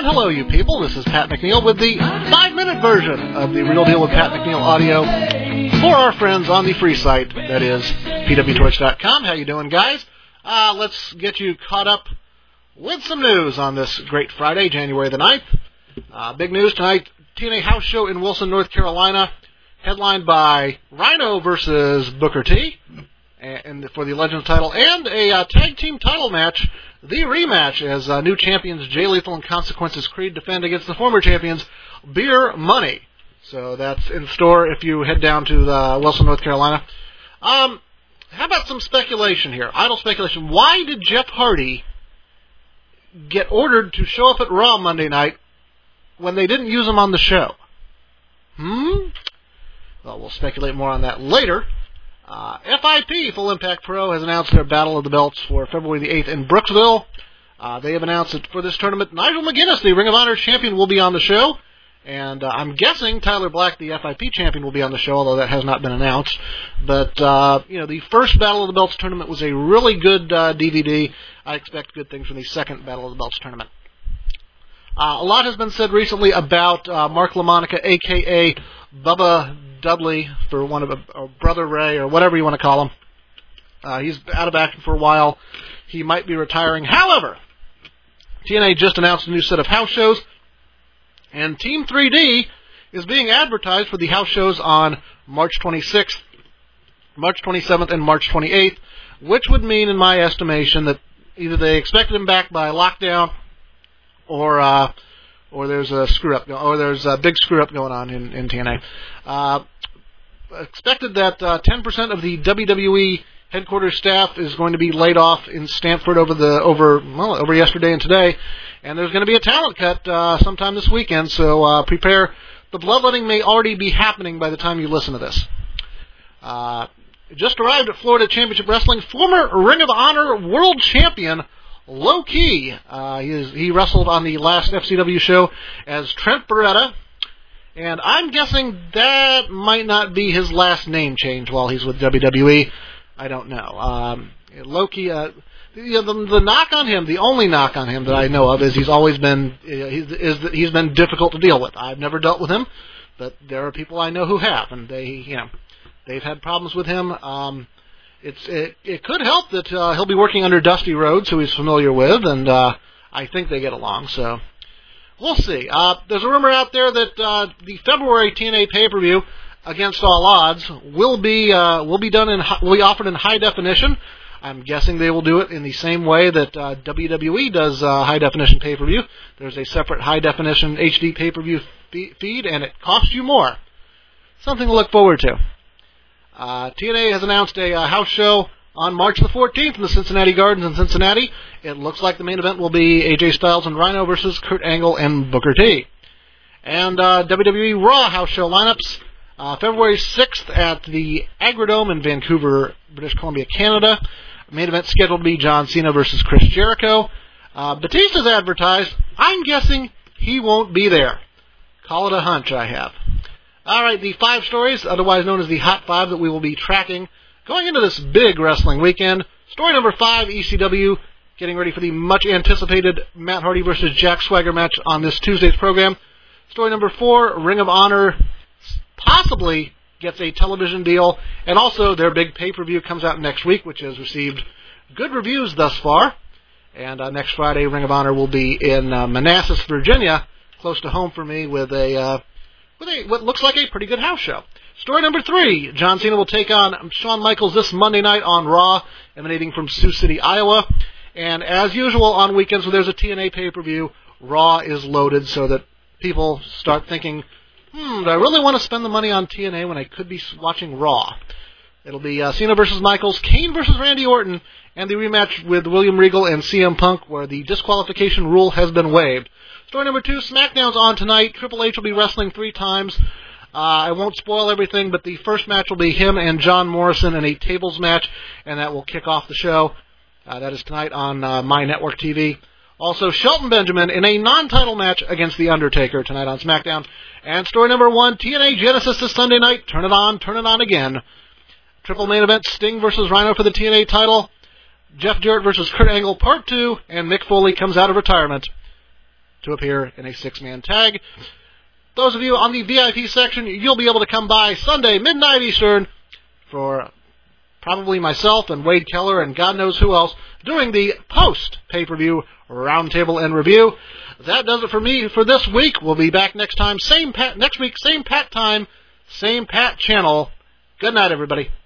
And hello, you people. This is Pat McNeil with the 5-minute version of the Real Deal with Pat McNeil audio for our friends on the free site, that is pwtorch.com. How you doing, guys? Let's get you caught up with some news on this great Friday, January the 9th. Big news tonight, TNA House Show in Wilson, North Carolina, headlined by Rhino versus Booker T, and for the Legends title, and a tag team title match, the rematch, as new champions Jay Lethal and Consequences Creed defend against the former champions Beer Money. So that's in store if you head down to Wilson, North Carolina. How about some speculation here? Idle speculation. Why did Jeff Hardy get ordered to show up at Raw Monday night when they didn't use him on the show? Well, we'll speculate more on that later. FIP, Full Impact Pro, has announced their Battle of the Belts for February the 8th in Brooksville. They have announced that for this tournament, Nigel McGuinness, the Ring of Honor champion, will be on the show. And I'm guessing Tyler Black, the FIP champion, will be on the show, although that has not been announced. But, the first Battle of the Belts tournament was a really good DVD. I expect good things from the second Battle of the Belts tournament. A lot has been said recently about Mark LaMonica, a.k.a. Bubba Dudley, for one of or Brother Ray, or whatever you want to call him. He's out of action for a while. He might be retiring. However, TNA just announced a new set of house shows, and Team 3D is being advertised for the house shows on March 26th, March 27th, and March 28th, which would mean, in my estimation, that either they expected him back by lockdown, or there's a screw up, or there's a big screw up going on in TNA. Expected that 10% of the WWE headquarters staff is going to be laid off in Stamford over yesterday and today, and there's going to be a talent cut sometime this weekend. So prepare. The bloodletting may already be happening by the time you listen to this. Just arrived at Florida Championship Wrestling, former Ring of Honor World Champion Low Key. He wrestled on the last FCW show as Trent Beretta, and I'm guessing that might not be his last name change while he's with WWE. I don't know. Low Key, the knock on him, the only knock on him that I know of, is he's always been he's been difficult to deal with. I've never dealt with him, but there are people I know who have, and they've had problems with him. It could help that he'll be working under Dusty Rhodes, who he's familiar with, and I think they get along, so we'll see. There's a rumor out there that the February TNA pay-per-view, Against All Odds, will be offered in high definition. I'm guessing they will do it in the same way that WWE does high definition pay-per-view. There's a separate high definition HD pay-per-view feed, and it costs you more. Something to look forward to. TNA has announced a house show on March the 14th in the Cincinnati Gardens in Cincinnati. It looks like the main event will be AJ Styles and Rhino versus Kurt Angle and Booker T. And WWE Raw house show lineups. February 6th at the Agrodome in Vancouver, British Columbia, Canada. Main event scheduled to be John Cena versus Chris Jericho. Batista's advertised. I'm guessing he won't be there. Call it a hunch I have. All right, the 5 stories, otherwise known as the Hot 5, that we will be tracking going into this big wrestling weekend. Story number 5, ECW, getting ready for the much-anticipated Matt Hardy versus Jack Swagger match on this Tuesday's program. Story number 4, Ring of Honor possibly gets a television deal, and also their big pay-per-view comes out next week, which has received good reviews thus far. And next Friday, Ring of Honor will be in Manassas, Virginia, close to home for me, with what looks like a pretty good house show. Story number 3, John Cena will take on Shawn Michaels this Monday night on Raw, emanating from Sioux City, Iowa. And as usual on weekends when there's a TNA pay-per-view, Raw is loaded so that people start thinking, do I really want to spend the money on TNA when I could be watching Raw? It'll be Cena versus Michaels, Kane versus Randy Orton, and the rematch with William Regal and CM Punk, where the disqualification rule has been waived. Story number 2, SmackDown's on tonight. Triple H will be wrestling 3 times. I won't spoil everything, but the first match will be him and John Morrison in a tables match, and that will kick off the show. That is tonight on My Network TV. Also, Shelton Benjamin in a non-title match against The Undertaker tonight on SmackDown. And story number 1, TNA Genesis this Sunday night. Turn it on again. Triple main event, Sting versus Rhino for the TNA title. Jeff Jarrett versus Kurt Angle Part 2, and Mick Foley comes out of retirement to appear in a 6-man tag. Those of you on the VIP section, you'll be able to come by Sunday, midnight Eastern, for probably myself and Wade Keller and God knows who else, doing the post-pay-per-view roundtable and review. That does it for me for this week. We'll be back next time, next week, same Pat time, same Pat channel. Good night, everybody.